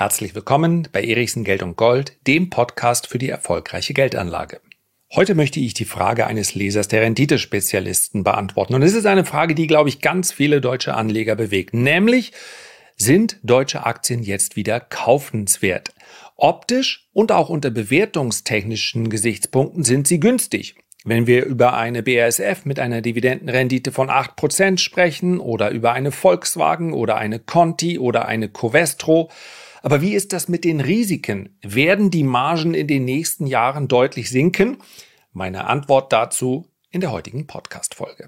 Herzlich willkommen bei Erichsen Geld und Gold, dem Podcast für die erfolgreiche Geldanlage. Heute möchte ich die Frage eines Lesers der Renditespezialisten beantworten. Und es ist eine Frage, die, glaube ich, ganz viele deutsche Anleger bewegt. Nämlich, sind deutsche Aktien jetzt wieder kaufenswert? Optisch und auch unter bewertungstechnischen Gesichtspunkten sind sie günstig. Wenn wir über eine BASF mit einer Dividendenrendite von 8% sprechen oder über eine Volkswagen oder eine Conti oder eine Covestro. Aber wie ist das mit den Risiken? Werden die Margen in den nächsten Jahren deutlich sinken? Meine Antwort dazu in der heutigen Podcast-Folge.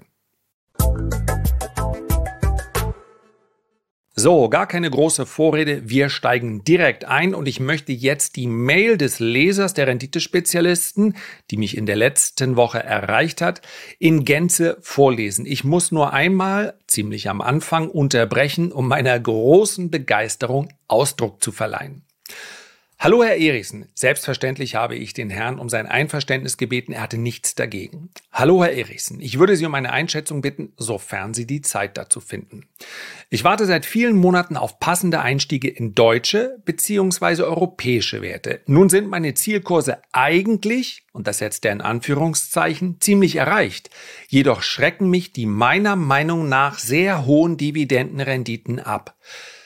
So, gar keine große Vorrede, wir steigen direkt ein und ich möchte jetzt die Mail des Lesers der Renditespezialisten, die mich in der letzten Woche erreicht hat, in Gänze vorlesen. Ich muss nur einmal, ziemlich am Anfang, unterbrechen, um meiner großen Begeisterung Ausdruck zu verleihen. Hallo Herr Erichsen, selbstverständlich habe ich den Herrn um sein Einverständnis gebeten, er hatte nichts dagegen. Hallo Herr Erichsen, ich würde Sie um eine Einschätzung bitten, sofern Sie die Zeit dazu finden. Ich warte seit vielen Monaten auf passende Einstiege in deutsche bzw. europäische Werte. Nun sind meine Zielkurse eigentlich, und das setzt er in Anführungszeichen, ziemlich erreicht. Jedoch schrecken mich die meiner Meinung nach sehr hohen Dividendenrenditen ab.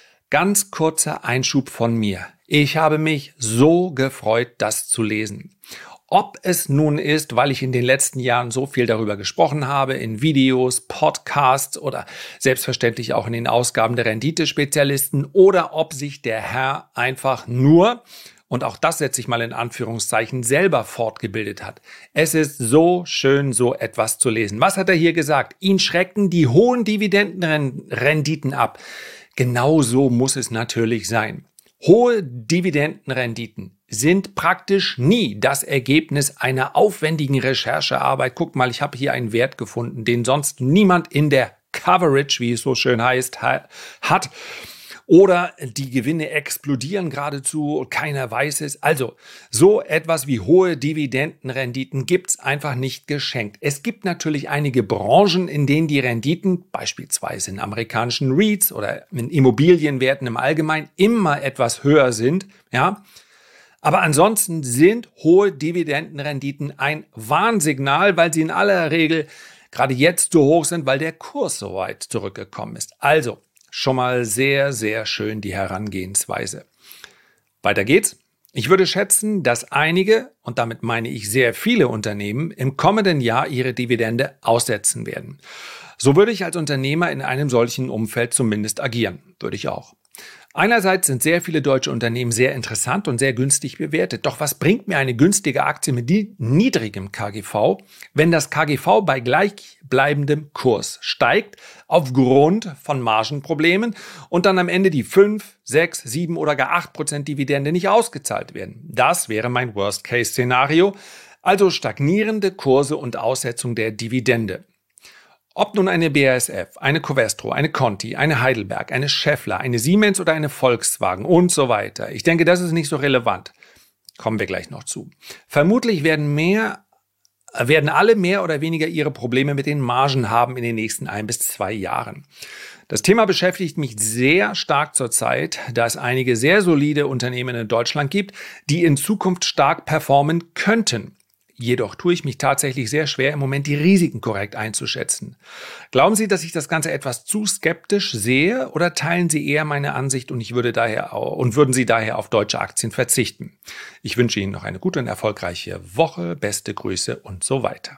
Ganz kurzer Einschub von mir. Ich habe mich so gefreut, das zu lesen. Ob es nun ist, weil ich in den letzten Jahren so viel darüber gesprochen habe, in Videos, Podcasts oder selbstverständlich auch in den Ausgaben der Renditespezialisten, oder ob sich der Herr einfach nur, und auch das setze ich mal in Anführungszeichen, selber fortgebildet hat. Es ist so schön, so etwas zu lesen. Was hat er hier gesagt? Ihn schrecken die hohen Dividendenrenditen ab. Genau so muss es natürlich sein. Hohe Dividendenrenditen sind praktisch nie das Ergebnis einer aufwendigen Recherchearbeit. Guck mal, ich habe hier einen Wert gefunden, den sonst niemand in der Coverage, wie es so schön heißt, hat. Oder die Gewinne explodieren geradezu, keiner weiß es. Also so etwas wie hohe Dividendenrenditen gibt's einfach nicht geschenkt. Es gibt natürlich einige Branchen, in denen die Renditen, beispielsweise in amerikanischen REITs oder in Immobilienwerten im Allgemeinen, immer etwas höher sind. Ja. Aber ansonsten sind hohe Dividendenrenditen ein Warnsignal, weil sie in aller Regel gerade jetzt so hoch sind, weil der Kurs so weit zurückgekommen ist. Also schon mal sehr, sehr schön die Herangehensweise. Weiter geht's. Ich würde schätzen, dass einige, und damit meine ich sehr viele Unternehmen, im kommenden Jahr ihre Dividende aussetzen werden. So würde ich als Unternehmer in einem solchen Umfeld zumindest agieren. Würde ich auch. Einerseits sind sehr viele deutsche Unternehmen sehr interessant und sehr günstig bewertet. Doch was bringt mir eine günstige Aktie mit niedrigem KGV, wenn das KGV bei gleichbleibendem Kurs steigt aufgrund von Margenproblemen und dann am Ende die 5, 6, 7 oder gar 8% Dividende nicht ausgezahlt werden? Das wäre mein Worst-Case-Szenario, also stagnierende Kurse und Aussetzung der Dividende. Ob nun eine BASF, eine Covestro, eine Conti, eine Heidelberg, eine Schaeffler, eine Siemens oder eine Volkswagen und so weiter. Ich denke, das ist nicht so relevant. Kommen wir gleich noch zu. Vermutlich werden alle mehr oder weniger ihre Probleme mit den Margen haben in den nächsten 1 bis 2 Jahren. Das Thema beschäftigt mich sehr stark zurzeit, da es einige sehr solide Unternehmen in Deutschland gibt, die in Zukunft stark performen könnten. Jedoch tue ich mich tatsächlich sehr schwer, im Moment die Risiken korrekt einzuschätzen. Glauben Sie, dass ich das Ganze etwas zu skeptisch sehe, oder teilen Sie eher meine Ansicht und würden Sie daher auf deutsche Aktien verzichten? Ich wünsche Ihnen noch eine gute und erfolgreiche Woche, beste Grüße und so weiter.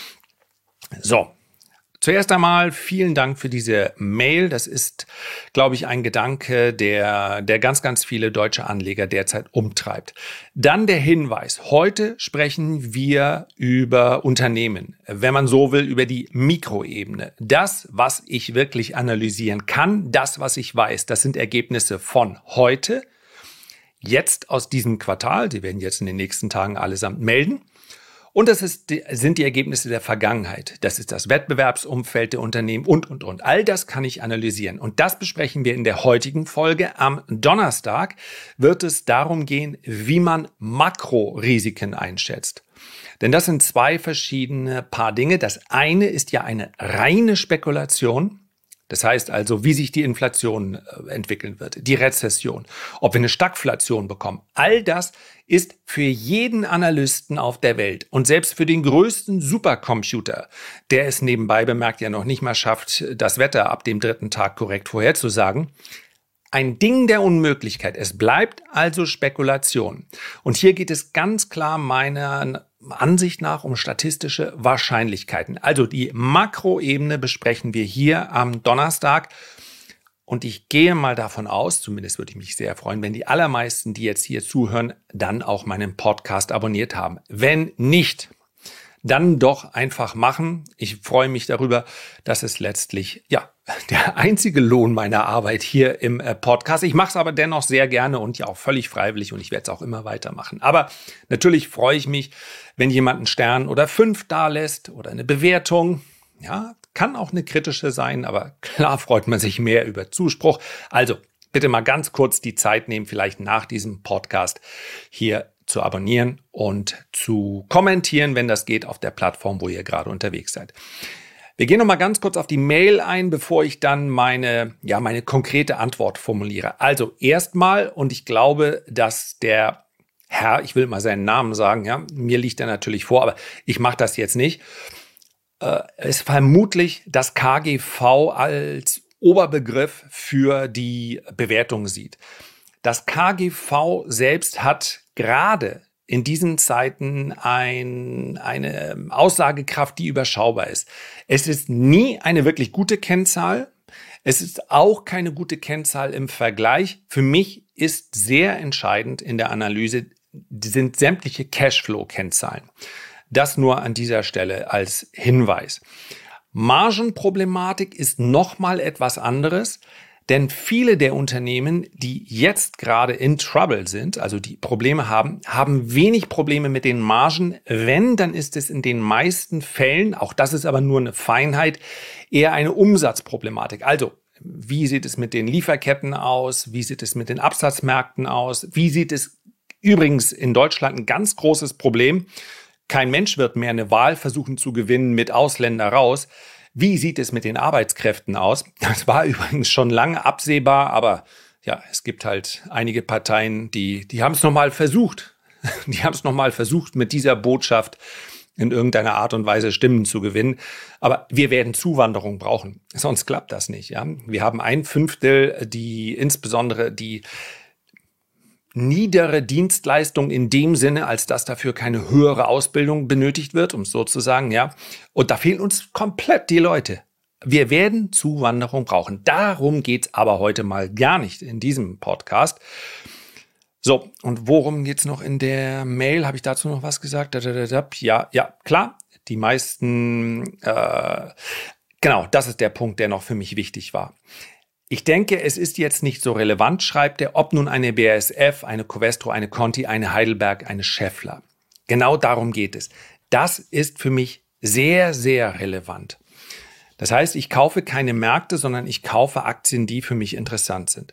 So. Zuerst einmal vielen Dank für diese Mail. Das ist, glaube ich, ein Gedanke, der ganz, ganz viele deutsche Anleger derzeit umtreibt. Dann der Hinweis. Heute sprechen wir über Unternehmen, wenn man so will, über die Mikroebene. Das, was ich wirklich analysieren kann, das, was ich weiß, das sind Ergebnisse von heute, jetzt aus diesem Quartal. Sie werden jetzt in den nächsten Tagen allesamt melden. Und das sind die Ergebnisse der Vergangenheit. Das ist das Wettbewerbsumfeld der Unternehmen und. All das kann ich analysieren. Und das besprechen wir in der heutigen Folge. Am Donnerstag wird es darum gehen, wie man Makrorisiken einschätzt. Denn das sind 2 verschiedene Paar Dinge. Das eine ist ja eine reine Spekulation. Das heißt also, wie sich die Inflation entwickeln wird, die Rezession, ob wir eine Stagflation bekommen. All das ist für jeden Analysten auf der Welt und selbst für den größten Supercomputer, der es nebenbei bemerkt ja noch nicht mal schafft, das Wetter ab dem 3. Tag korrekt vorherzusagen, ein Ding der Unmöglichkeit. Es bleibt also Spekulation. Und hier geht es ganz klar meiner Ansicht nach um statistische Wahrscheinlichkeiten. Also die Makroebene besprechen wir hier am Donnerstag. Und ich gehe mal davon aus, zumindest würde ich mich sehr freuen, wenn die allermeisten, die jetzt hier zuhören, dann auch meinen Podcast abonniert haben. Wenn nicht, dann doch einfach machen. Ich freue mich darüber, dass es letztlich, der einzige Lohn meiner Arbeit hier im Podcast. Ich mache es aber dennoch sehr gerne und ja auch völlig freiwillig und ich werde es auch immer weitermachen. Aber natürlich freue ich mich, wenn jemand einen Stern oder 5 da lässt oder eine Bewertung. Ja, kann auch eine kritische sein, aber klar freut man sich mehr über Zuspruch. Also bitte mal ganz kurz die Zeit nehmen, vielleicht nach diesem Podcast hier zu abonnieren und zu kommentieren, wenn das geht, auf der Plattform, wo ihr gerade unterwegs seid. Wir gehen noch mal ganz kurz auf die Mail ein, bevor ich dann meine konkrete Antwort formuliere. Also erstmal, und ich glaube, dass der Herr, ich will mal seinen Namen sagen, ja, mir liegt er natürlich vor, aber ich mache das jetzt nicht, ist vermutlich das KGV als Oberbegriff für die Bewertung sieht. Das KGV selbst hat gerade in diesen Zeiten eine Aussagekraft, die überschaubar ist. Es ist nie eine wirklich gute Kennzahl. Es ist auch keine gute Kennzahl im Vergleich. Für mich ist sehr entscheidend in der Analyse sind sämtliche Cashflow-Kennzahlen. Das nur an dieser Stelle als Hinweis. Margenproblematik ist nochmal etwas anderes. Denn viele der Unternehmen, die jetzt gerade in Trouble sind, also die Probleme haben, haben wenig Probleme mit den Margen. Wenn, dann ist es in den meisten Fällen, auch das ist aber nur eine Feinheit, eher eine Umsatzproblematik. Also, wie sieht es mit den Lieferketten aus? Wie sieht es mit den Absatzmärkten aus? Wie sieht es übrigens in Deutschland ein ganz großes Problem? Kein Mensch wird mehr eine Wahl versuchen zu gewinnen mit Ausländer raus. Wie sieht es mit den Arbeitskräften aus? Das war übrigens schon lange absehbar, aber ja, es gibt halt einige Parteien, die haben es nochmal versucht. Die haben es nochmal versucht, mit dieser Botschaft in irgendeiner Art und Weise Stimmen zu gewinnen. Aber wir werden Zuwanderung brauchen, sonst klappt das nicht. Ja? Wir haben 1/5, die insbesondere die niedere Dienstleistung in dem Sinne, als dass dafür keine höhere Ausbildung benötigt wird, um es so zu sagen, ja. Und da fehlen uns komplett die Leute. Wir werden Zuwanderung brauchen. Darum geht's aber heute mal gar nicht in diesem Podcast. So, und worum geht's noch in der Mail? Habe ich dazu noch was gesagt? Ja, klar. Die meisten, genau, das ist der Punkt, der noch für mich wichtig war. Ich denke, es ist jetzt nicht so relevant, schreibt er, ob nun eine BASF, eine Covestro, eine Conti, eine Heidelberg, eine Schaeffler. Genau darum geht es. Das ist für mich sehr, sehr relevant. Das heißt, ich kaufe keine Märkte, sondern ich kaufe Aktien, die für mich interessant sind.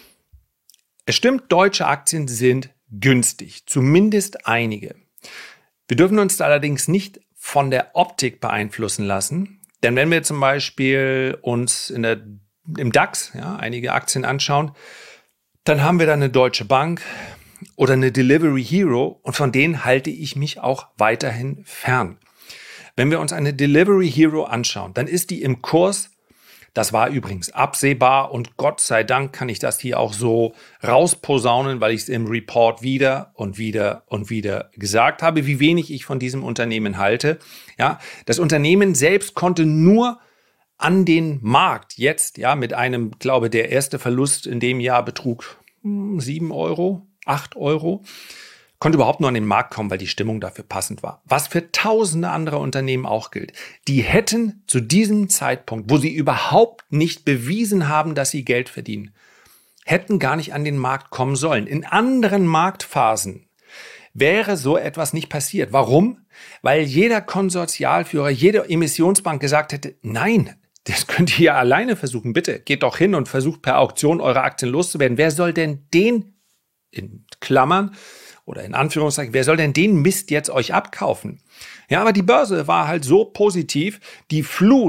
Es stimmt, deutsche Aktien sind günstig, zumindest einige. Wir dürfen uns allerdings nicht von der Optik beeinflussen lassen, denn wenn wir zum Beispiel uns im DAX, ja, einige Aktien anschauen, dann haben wir da eine Deutsche Bank oder eine Delivery Hero und von denen halte ich mich auch weiterhin fern. Wenn wir uns eine Delivery Hero anschauen, dann ist die im Kurs, das war übrigens absehbar und Gott sei Dank kann ich das hier auch so rausposaunen, weil ich es im Report wieder und wieder und wieder gesagt habe, wie wenig ich von diesem Unternehmen halte. Ja, das Unternehmen selbst konnte nur an den Markt jetzt, ja, mit einem, glaube der erste Verlust in dem Jahr betrug 7 Euro, 8 Euro, konnte überhaupt nur an den Markt kommen, weil die Stimmung dafür passend war. Was für tausende andere Unternehmen auch gilt. Die hätten zu diesem Zeitpunkt, wo sie überhaupt nicht bewiesen haben, dass sie Geld verdienen, hätten gar nicht an den Markt kommen sollen. In anderen Marktphasen wäre so etwas nicht passiert. Warum? Weil jeder Konsortialführer, jede Emissionsbank gesagt hätte, nein, das könnt ihr ja alleine versuchen. Bitte geht doch hin und versucht per Auktion eure Aktien loszuwerden. Wer soll denn den, in Klammern oder in Anführungszeichen, wer soll denn den Mist jetzt euch abkaufen? Ja, aber die Börse war halt so positiv. Die Flut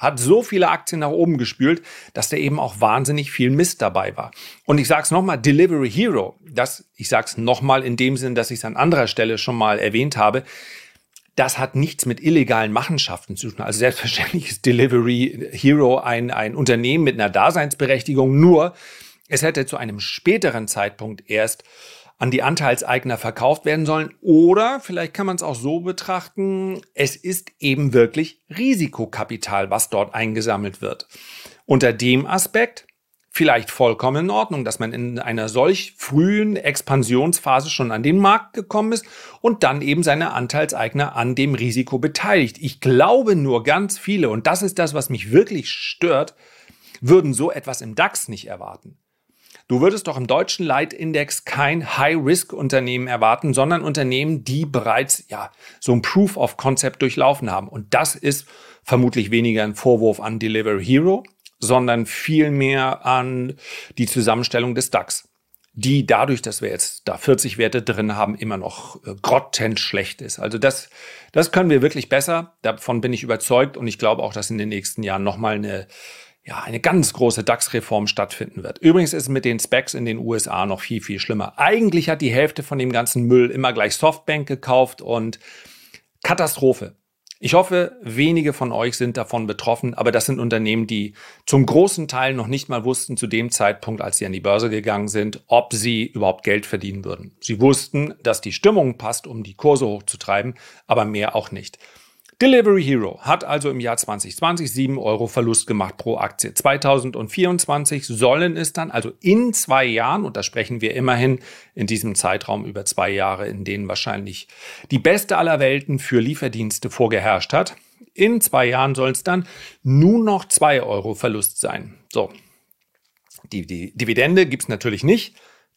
hat so viele Aktien nach oben gespült, dass da eben auch wahnsinnig viel Mist dabei war. Und ich sage es nochmal, Delivery Hero, ich sage es nochmal in dem Sinn, dass ich es an anderer Stelle schon mal erwähnt habe, das hat nichts mit illegalen Machenschaften zu tun. Also selbstverständlich ist Delivery Hero ein Unternehmen mit einer Daseinsberechtigung, nur es hätte zu einem späteren Zeitpunkt erst an die Anteilseigner verkauft werden sollen. Oder vielleicht kann man es auch so betrachten, es ist eben wirklich Risikokapital, was dort eingesammelt wird. Unter dem Aspekt vielleicht vollkommen in Ordnung, dass man in einer solch frühen Expansionsphase schon an den Markt gekommen ist und dann eben seine Anteilseigner an dem Risiko beteiligt. Ich glaube nur, ganz viele, und das ist das, was mich wirklich stört, würden so etwas im DAX nicht erwarten. Du würdest doch im deutschen Leitindex kein High-Risk-Unternehmen erwarten, sondern Unternehmen, die bereits so ein Proof of Concept durchlaufen haben. Und das ist vermutlich weniger ein Vorwurf an Delivery Hero, sondern vielmehr an die Zusammenstellung des DAX, die dadurch, dass wir jetzt da 40 Werte drin haben, immer noch grottenschlecht ist. Also das können wir wirklich besser. Davon bin ich überzeugt und ich glaube auch, dass in den nächsten Jahren nochmal eine ganz große DAX-Reform stattfinden wird. Übrigens ist es mit den Specs in den USA noch viel, viel schlimmer. Eigentlich hat die Hälfte von dem ganzen Müll immer gleich Softbank gekauft und Katastrophe. Ich hoffe, wenige von euch sind davon betroffen, aber das sind Unternehmen, die zum großen Teil noch nicht mal wussten zu dem Zeitpunkt, als sie an die Börse gegangen sind, ob sie überhaupt Geld verdienen würden. Sie wussten, dass die Stimmung passt, um die Kurse hochzutreiben, aber mehr auch nicht. Delivery Hero hat also im Jahr 2020 7 Euro Verlust gemacht pro Aktie. 2024 sollen es dann, also in 2 Jahren, und da sprechen wir immerhin in diesem Zeitraum über 2 Jahre, in denen wahrscheinlich die beste aller Welten für Lieferdienste vorgeherrscht hat, in 2 Jahren soll es dann nur noch 2 Euro Verlust sein. So, die Dividende gibt es natürlich nicht.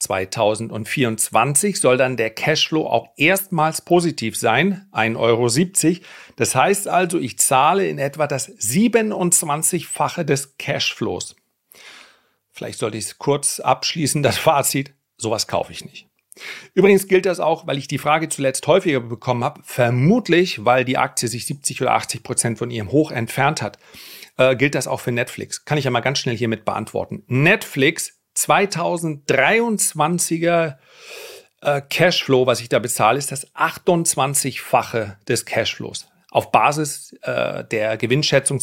2024 soll dann der Cashflow auch erstmals positiv sein, 1,70 Euro. Das heißt also, ich zahle in etwa das 27-fache des Cashflows. Vielleicht sollte ich es kurz abschließen, das Fazit, sowas kaufe ich nicht. Übrigens gilt das auch, weil ich die Frage zuletzt häufiger bekommen habe, vermutlich, weil die Aktie sich 70 oder 80% von ihrem Hoch entfernt hat, gilt das auch für Netflix. Kann ich ja mal ganz schnell hiermit beantworten. Netflix 2023er Cashflow, was ich da bezahle, ist das 28-fache des Cashflows. Auf Basis der Gewinnschätzung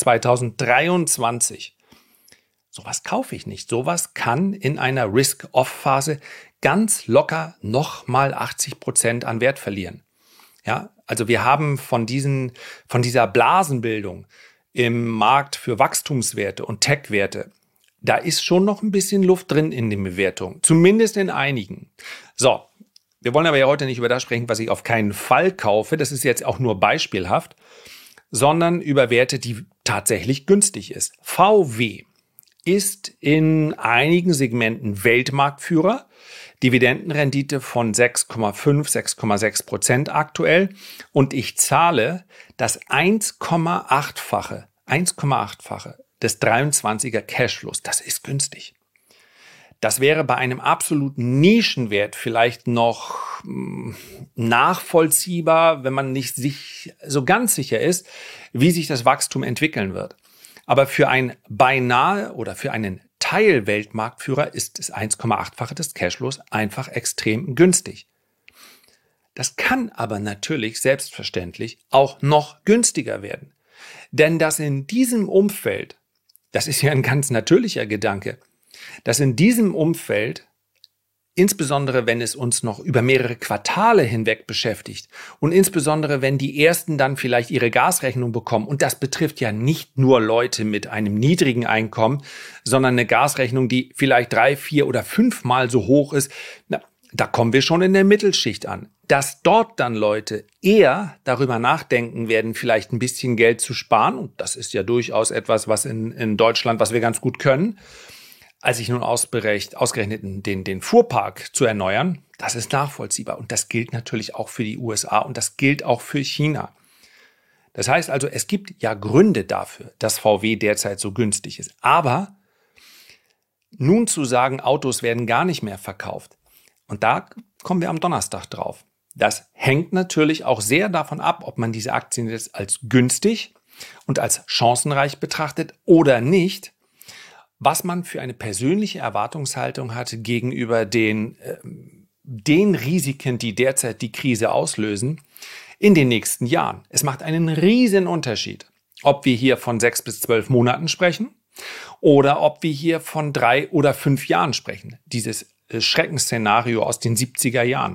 2023. Sowas kaufe ich nicht. Sowas kann in einer Risk-Off-Phase ganz locker nochmal 80% an Wert verlieren. Ja, also wir haben von dieser Blasenbildung im Markt für Wachstumswerte und Tech-Werte, da ist schon noch ein bisschen Luft drin in den Bewertungen, zumindest in einigen. So, wir wollen aber ja heute nicht über das sprechen, was ich auf keinen Fall kaufe, das ist jetzt auch nur beispielhaft, sondern über Werte, die tatsächlich günstig ist. VW ist in einigen Segmenten Weltmarktführer, Dividendenrendite von 6,5, 6,6% aktuell und ich zahle das 1,8-fache des 23er Cashflows. Das ist günstig. Das wäre bei einem absoluten Nischenwert vielleicht noch nachvollziehbar, wenn man nicht sich so ganz sicher ist, wie sich das Wachstum entwickeln wird. Aber für ein beinahe oder für einen Teil-Weltmarktführer ist das 1,8-fache des Cashflows einfach extrem günstig. Das kann aber natürlich selbstverständlich auch noch günstiger werden. Denn dass in diesem Umfeld, das ist ja ein ganz natürlicher Gedanke, dass in diesem Umfeld, insbesondere wenn es uns noch über mehrere Quartale hinweg beschäftigt und insbesondere wenn die Ersten dann vielleicht ihre Gasrechnung bekommen, und das betrifft ja nicht nur Leute mit einem niedrigen Einkommen, sondern eine Gasrechnung, die vielleicht 3, 4 oder 5 Mal so hoch ist, da kommen wir schon in der Mittelschicht an. Dass dort dann Leute eher darüber nachdenken werden, vielleicht ein bisschen Geld zu sparen, und das ist ja durchaus etwas, was in Deutschland, was wir ganz gut können, als sich nun ausgerechnet den Fuhrpark zu erneuern, das ist nachvollziehbar. Und das gilt natürlich auch für die USA und das gilt auch für China. Das heißt also, es gibt ja Gründe dafür, dass VW derzeit so günstig ist. Aber nun zu sagen, Autos werden gar nicht mehr verkauft, und da kommen wir am Donnerstag drauf. Das hängt natürlich auch sehr davon ab, ob man diese Aktien jetzt als günstig und als chancenreich betrachtet oder nicht, was man für eine persönliche Erwartungshaltung hat gegenüber den Risiken, die derzeit die Krise auslösen, in den nächsten Jahren. Es macht einen riesen Unterschied, ob wir hier von 6 bis 12 Monaten sprechen oder ob wir hier von 3 oder 5 Jahren sprechen. Dieses Schreckensszenario aus den 70er Jahren.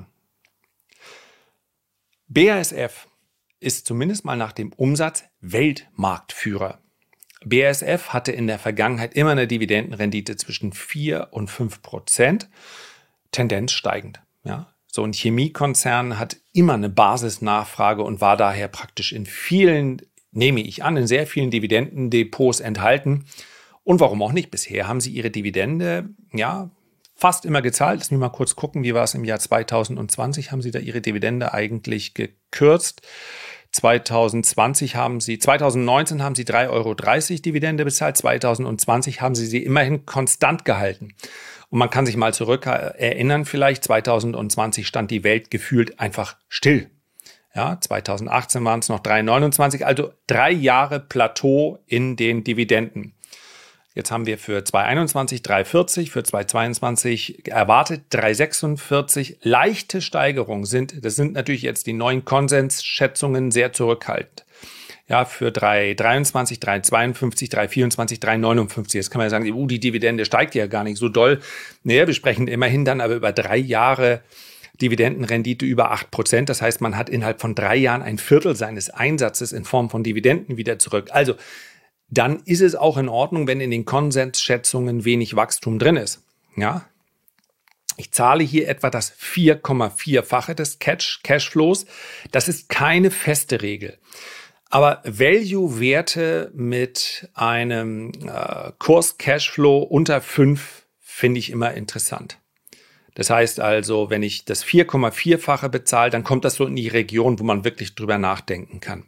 BASF ist zumindest mal nach dem Umsatz Weltmarktführer. BASF hatte in der Vergangenheit immer eine Dividendenrendite zwischen 4 und 5%, Tendenz steigend. Ja? So ein Chemiekonzern hat immer eine Basisnachfrage und war daher praktisch in vielen, nehme ich an, in sehr vielen Dividendendepots enthalten. Und warum auch nicht? Bisher haben sie ihre Dividende fast immer gezahlt. Lass mich mal kurz gucken, wie war es im Jahr 2020? Haben sie da ihre Dividende eigentlich gekürzt? 2019 haben sie 3,30 € Dividende bezahlt, 2020 haben sie immerhin konstant gehalten. Und man kann sich mal zurück erinnern, vielleicht 2020 stand die Welt gefühlt einfach still. Ja, 2018 waren es noch 3,29, also 3 Jahre Plateau in den Dividenden. Jetzt haben wir für 2021 3,40, für 2022 erwartet 3,46. Leichte Steigerungen das sind natürlich jetzt die neuen Konsensschätzungen sehr zurückhaltend. Ja, für 3,23, 3,52, 3,24, 3,59. Jetzt kann man ja sagen, die Dividende steigt ja gar nicht so doll. Naja, wir sprechen immerhin dann aber über 3 Jahre Dividendenrendite über 8%. Das heißt, man hat innerhalb von 3 Jahren ein Viertel seines Einsatzes in Form von Dividenden wieder zurück. Also dann ist es auch in Ordnung, wenn in den Konsensschätzungen wenig Wachstum drin ist. Ja? Ich zahle hier etwa das 4,4-fache des Cashflows. Das ist keine feste Regel. Aber Value-Werte mit einem Kurs-Cashflow unter 5 finde ich immer interessant. Das heißt also, wenn ich das 4,4-fache bezahle, dann kommt das so in die Region, wo man wirklich drüber nachdenken kann.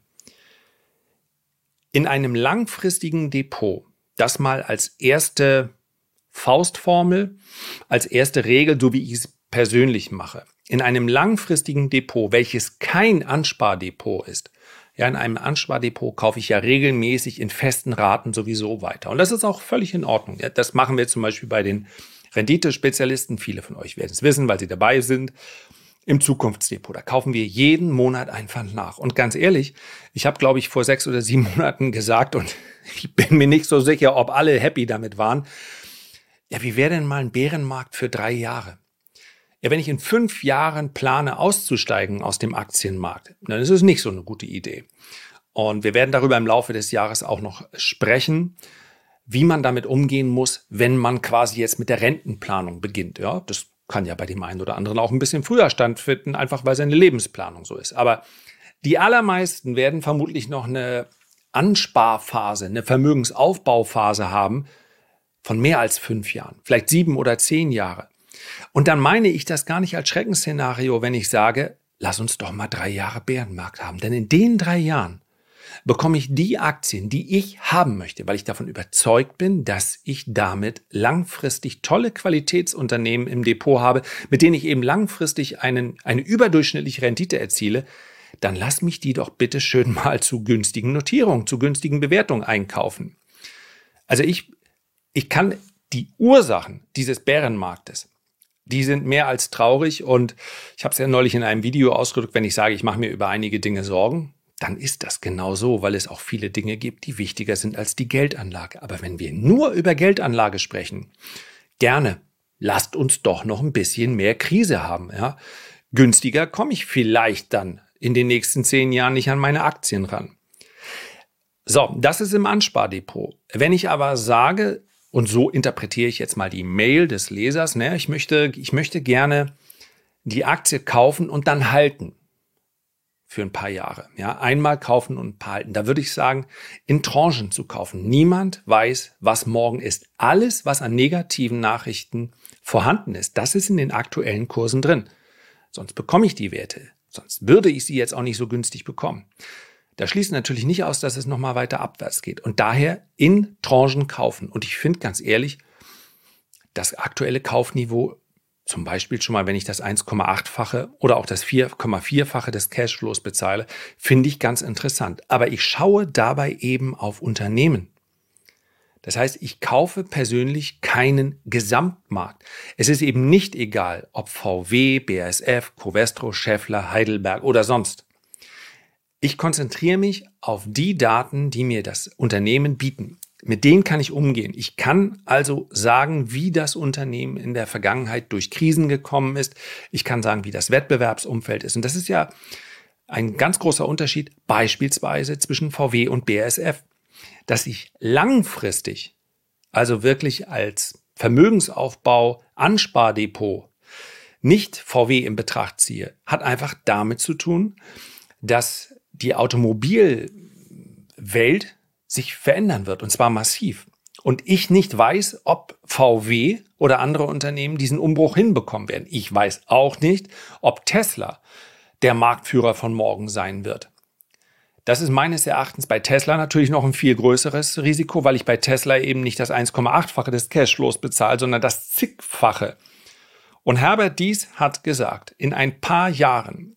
In einem langfristigen Depot, das mal als erste Faustformel, als erste Regel, so wie ich es persönlich mache. In einem langfristigen Depot, welches kein Anspardepot ist, ja, in einem Anspardepot kaufe ich ja regelmäßig in festen Raten sowieso weiter. Und das ist auch völlig in Ordnung. Ja, das machen wir zum Beispiel bei den Renditespezialisten. Viele von euch werden es wissen, weil sie dabei sind. Im Zukunftsdepot, da kaufen wir jeden Monat einfach nach. Und ganz ehrlich, ich habe, glaube ich, vor 6 oder 7 Monaten gesagt, und ich bin mir nicht so sicher, ob alle happy damit waren, ja, wie wäre denn mal ein Bärenmarkt für 3 Jahre? Ja, wenn ich in 5 Jahren plane, auszusteigen aus dem Aktienmarkt, dann ist es nicht so eine gute Idee. Und wir werden darüber im Laufe des Jahres auch noch sprechen, wie man damit umgehen muss, wenn man quasi jetzt mit der Rentenplanung beginnt. Ja, das kann ja bei dem einen oder anderen auch ein bisschen früher stattfinden, einfach weil seine Lebensplanung so ist. Aber die allermeisten werden vermutlich noch eine Ansparphase, eine Vermögensaufbauphase haben von mehr als 5 Jahren, vielleicht 7 oder 10 Jahre. Und dann meine ich das gar nicht als Schreckensszenario, wenn ich sage, lass uns doch mal 3 Jahre Bärenmarkt haben. Denn in den 3 Jahren bekomme ich die Aktien, die ich haben möchte, weil ich davon überzeugt bin, dass ich damit langfristig tolle Qualitätsunternehmen im Depot habe, mit denen ich eben langfristig eine überdurchschnittliche Rendite erziele, dann lass mich die doch bitte schön mal zu günstigen Notierungen, zu günstigen Bewertungen einkaufen. Also ich kann die Ursachen dieses Bärenmarktes, die sind mehr als traurig, und ich habe es ja neulich in einem Video ausgedrückt, wenn ich sage, ich mache mir über einige Dinge Sorgen, dann ist das genau so, weil es auch viele Dinge gibt, die wichtiger sind als die Geldanlage. Aber wenn wir nur über Geldanlage sprechen, gerne, lasst uns doch noch ein bisschen mehr Krise haben. Ja? Günstiger komme ich vielleicht dann in den nächsten 10 Jahren nicht an meine Aktien ran. So, das ist im Anspardepot. Wenn ich aber sage, und so interpretiere ich jetzt mal die Mail des Lesers, ne, ich möchte gerne die Aktie kaufen und dann halten. Für ein paar Jahre. Ja, einmal kaufen und ein paar halten. Da würde ich sagen, in Tranchen zu kaufen. Niemand weiß, was morgen ist. Alles, was an negativen Nachrichten vorhanden ist, das ist in den aktuellen Kursen drin. Sonst bekomme ich die Werte. Sonst würde ich sie jetzt auch nicht so günstig bekommen. Das schließt natürlich nicht aus, dass es nochmal weiter abwärts geht. Und daher in Tranchen kaufen. Und ich finde ganz ehrlich, das aktuelle Kaufniveau zum Beispiel schon mal, wenn ich das 1,8-fache oder auch das 4,4-fache des Cashflows bezahle, finde ich ganz interessant. Aber ich schaue dabei eben auf Unternehmen. Das heißt, ich kaufe persönlich keinen Gesamtmarkt. Es ist eben nicht egal, ob VW, BASF, Covestro, Schaeffler, Heidelberg oder sonst. Ich konzentriere mich auf die Daten, die mir das Unternehmen bieten. Mit denen kann ich umgehen. Ich kann also sagen, wie das Unternehmen in der Vergangenheit durch Krisen gekommen ist. Ich kann sagen, wie das Wettbewerbsumfeld ist. Und das ist ja ein ganz großer Unterschied beispielsweise zwischen VW und BASF. Dass ich langfristig, also wirklich als Vermögensaufbau, Anspardepot, nicht VW in Betracht ziehe, hat einfach damit zu tun, dass die Automobilwelt sich verändern wird, und zwar massiv. Und ich nicht weiß, ob VW oder andere Unternehmen diesen Umbruch hinbekommen werden. Ich weiß auch nicht, ob Tesla der Marktführer von morgen sein wird. Das ist meines Erachtens bei Tesla natürlich noch ein viel größeres Risiko, weil ich bei Tesla eben nicht das 1,8-fache des Cashflows bezahle, sondern das zigfache. Und Herbert Diess hat gesagt, in ein paar Jahren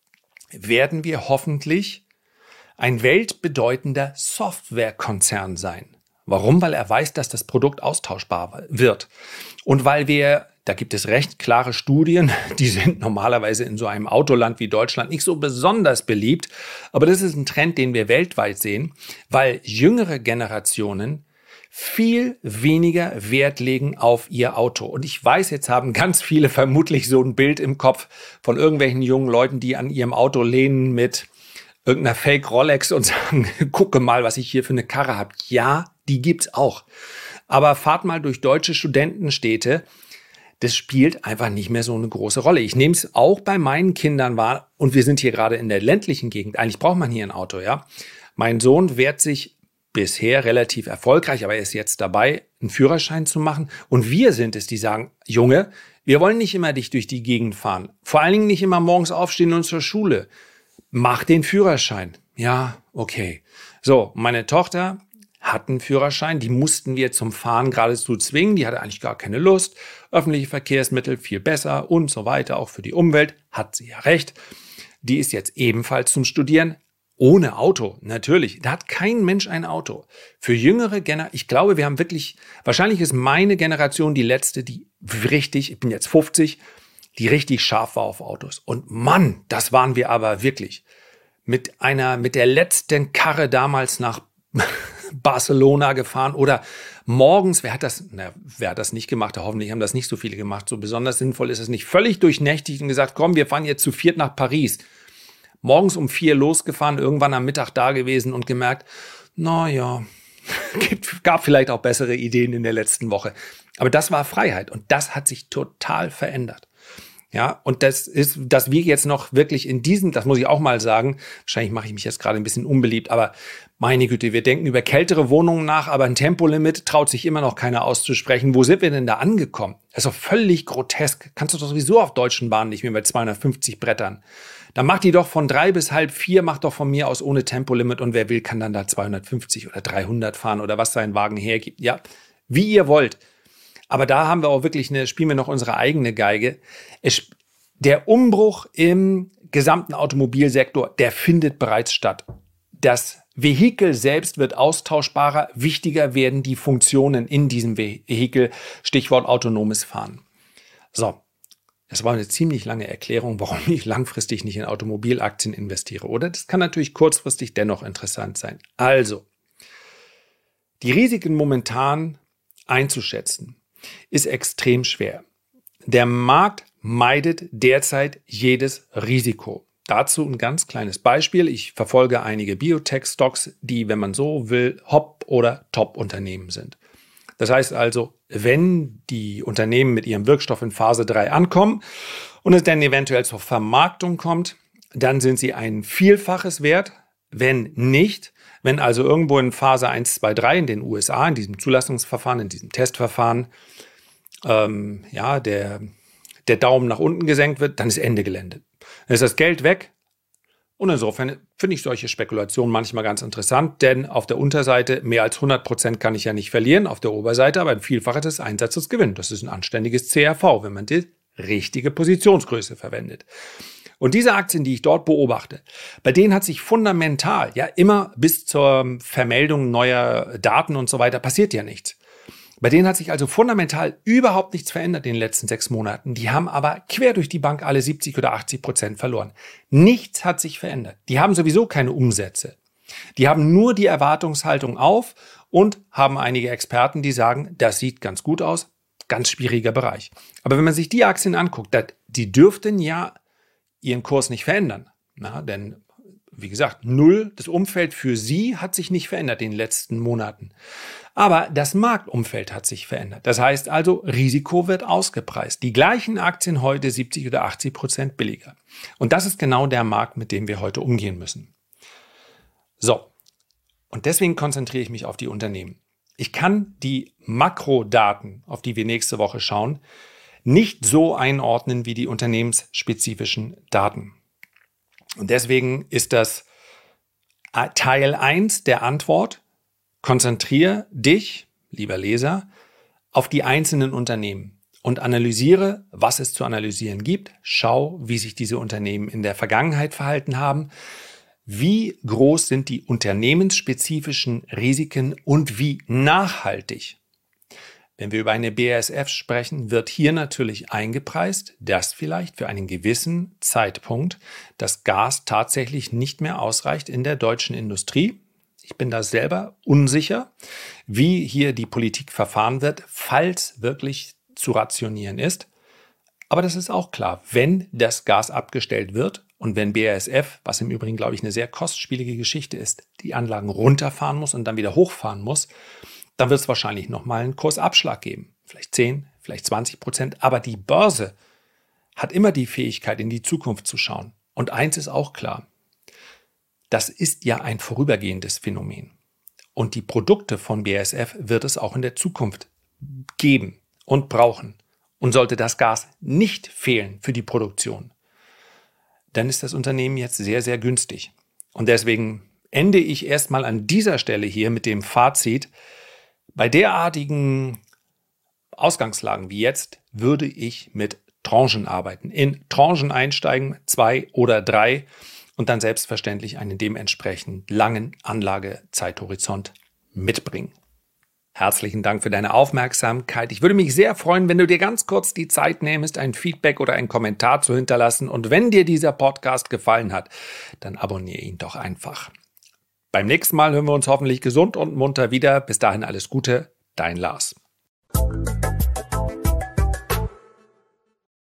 werden wir hoffentlich ein weltbedeutender Softwarekonzern sein. Warum? Weil er weiß, dass das Produkt austauschbar wird. Und weil da gibt es recht klare Studien, die sind normalerweise in so einem Autoland wie Deutschland nicht so besonders beliebt. Aber das ist ein Trend, den wir weltweit sehen, weil jüngere Generationen viel weniger Wert legen auf ihr Auto. Und ich weiß, jetzt haben ganz viele vermutlich so ein Bild im Kopf von irgendwelchen jungen Leuten, die an ihrem Auto lehnen mit irgendeiner Fake Rolex und sagen, gucke mal, was ich hier für eine Karre habe. Ja, die gibt's auch. Aber fahrt mal durch deutsche Studentenstädte. Das spielt einfach nicht mehr so eine große Rolle. Ich nehme es auch bei meinen Kindern wahr. Und wir sind hier gerade in der ländlichen Gegend. Eigentlich braucht man hier ein Auto, ja. Mein Sohn wehrt sich bisher relativ erfolgreich, aber er ist jetzt dabei, einen Führerschein zu machen. Und wir sind es, die sagen, Junge, wir wollen nicht immer dich durch die Gegend fahren. Vor allen Dingen nicht immer morgens aufstehen und zur Schule. Mach den Führerschein. Ja, okay. So, meine Tochter hat einen Führerschein, die mussten wir zum Fahren geradezu zwingen, die hatte eigentlich gar keine Lust. Öffentliche Verkehrsmittel viel besser und so weiter, auch für die Umwelt, hat sie ja recht. Die ist jetzt ebenfalls zum Studieren ohne Auto, natürlich. Da hat kein Mensch ein Auto. Für jüngere Generationen, ich glaube, wir haben wirklich, wahrscheinlich ist meine Generation die letzte, die richtig, ich bin jetzt 50, die richtig scharf war auf Autos. Und Mann, das waren wir aber wirklich. Mit der letzten Karre damals nach Barcelona gefahren oder morgens, wer hat das nicht gemacht? Hoffentlich haben das nicht so viele gemacht. So besonders sinnvoll ist es nicht. Völlig durchnächtigt und gesagt, komm, wir fahren jetzt zu viert nach Paris. Morgens um 4 losgefahren, irgendwann am Mittag da gewesen und gemerkt, naja, gab vielleicht auch bessere Ideen in der letzten Woche. Aber das war Freiheit und das hat sich total verändert. Ja, und das ist, dass wir jetzt noch wirklich in diesem, das muss ich auch mal sagen, wahrscheinlich mache ich mich jetzt gerade ein bisschen unbeliebt, aber meine Güte, wir denken über kältere Wohnungen nach, aber ein Tempolimit traut sich immer noch keiner auszusprechen. Wo sind wir denn da angekommen? Das ist doch völlig grotesk. Kannst du doch sowieso auf deutschen Bahnen nicht mehr bei 250 Brettern. Dann macht die doch von 3 bis halb 4, macht doch von mir aus ohne Tempolimit und wer will, kann dann da 250 oder 300 fahren oder was sein Wagen hergibt. Ja, wie ihr wollt. Aber da haben wir auch wirklich spielen wir noch unsere eigene Geige. Der Umbruch im gesamten Automobilsektor, der findet bereits statt. Das Vehikel selbst wird austauschbarer, wichtiger werden die Funktionen in diesem Vehikel, Stichwort autonomes Fahren. So, das war eine ziemlich lange Erklärung, warum ich langfristig nicht in Automobilaktien investiere. Oder das kann natürlich kurzfristig dennoch interessant sein. Also, die Risiken momentan einzuschätzen, ist extrem schwer. Der Markt meidet derzeit jedes Risiko. Dazu ein ganz kleines Beispiel. Ich verfolge einige Biotech-Stocks, die, wenn man so will, Hop- oder Top-Unternehmen sind. Das heißt also, wenn die Unternehmen mit ihrem Wirkstoff in Phase 3 ankommen und es dann eventuell zur Vermarktung kommt, dann sind sie ein Vielfaches wert. Wenn nicht, wenn also irgendwo in Phase 1, 2, 3 in den USA, in diesem Zulassungsverfahren, in diesem Testverfahren, der Daumen nach unten gesenkt wird, dann ist Ende Gelände. Dann ist das Geld weg. Und insofern finde ich solche Spekulationen manchmal ganz interessant, denn auf der Unterseite mehr als 100% kann ich ja nicht verlieren, auf der Oberseite aber ein Vielfaches des Einsatzes gewinnen. Das ist ein anständiges CRV, wenn man das richtige Positionsgröße verwendet. Und diese Aktien, die ich dort beobachte, bei denen hat sich fundamental, ja immer bis zur Vermeldung neuer Daten und so weiter, passiert ja nichts. Bei denen hat sich also fundamental überhaupt nichts verändert in den letzten 6 Monaten. Die haben aber quer durch die Bank alle 70 oder 80% verloren. Nichts hat sich verändert. Die haben sowieso keine Umsätze. Die haben nur die Erwartungshaltung auf und haben einige Experten, die sagen, das sieht ganz gut aus, ganz schwieriger Bereich. Aber wenn man sich die Aktien anguckt, die dürften ja ihren Kurs nicht verändern. Denn, wie gesagt, null, das Umfeld für sie hat sich nicht verändert in den letzten Monaten. Aber das Marktumfeld hat sich verändert. Das heißt also, Risiko wird ausgepreist. Die gleichen Aktien heute 70 oder 80% billiger. Und das ist genau der Markt, mit dem wir heute umgehen müssen. So, und deswegen konzentriere ich mich auf die Unternehmen. Ich kann die Makrodaten, auf die wir nächste Woche schauen, nicht so einordnen wie die unternehmensspezifischen Daten. Und deswegen ist das Teil 1 der Antwort: Konzentriere dich, lieber Leser, auf die einzelnen Unternehmen und analysiere, was es zu analysieren gibt. Schau, wie sich diese Unternehmen in der Vergangenheit verhalten haben. Wie groß sind die unternehmensspezifischen Risiken und wie nachhaltig? Wenn wir über eine BASF sprechen, wird hier natürlich eingepreist, dass vielleicht für einen gewissen Zeitpunkt das Gas tatsächlich nicht mehr ausreicht in der deutschen Industrie. Ich bin da selber unsicher, wie hier die Politik verfahren wird, falls wirklich zu rationieren ist. Aber das ist auch klar, wenn das Gas abgestellt wird und wenn BASF, was im Übrigen, glaube ich, eine sehr kostspielige Geschichte ist, die Anlagen runterfahren muss und dann wieder hochfahren muss, dann wird es wahrscheinlich nochmal einen Kursabschlag geben. Vielleicht 10, vielleicht 20%. Aber die Börse hat immer die Fähigkeit, in die Zukunft zu schauen. Und eins ist auch klar: Das ist ja ein vorübergehendes Phänomen. Und die Produkte von BASF wird es auch in der Zukunft geben und brauchen. Und sollte das Gas nicht fehlen für die Produktion, dann ist das Unternehmen jetzt sehr, sehr günstig. Und deswegen ende ich erstmal an dieser Stelle hier mit dem Fazit: Bei derartigen Ausgangslagen wie jetzt würde ich mit Tranchen arbeiten. In Tranchen einsteigen, 2 oder 3 und dann selbstverständlich einen dementsprechend langen Anlagezeithorizont mitbringen. Herzlichen Dank für deine Aufmerksamkeit. Ich würde mich sehr freuen, wenn du dir ganz kurz die Zeit nähmest, ein Feedback oder einen Kommentar zu hinterlassen. Und wenn dir dieser Podcast gefallen hat, dann abonniere ihn doch einfach. Beim nächsten Mal hören wir uns hoffentlich gesund und munter wieder. Bis dahin alles Gute, dein Lars.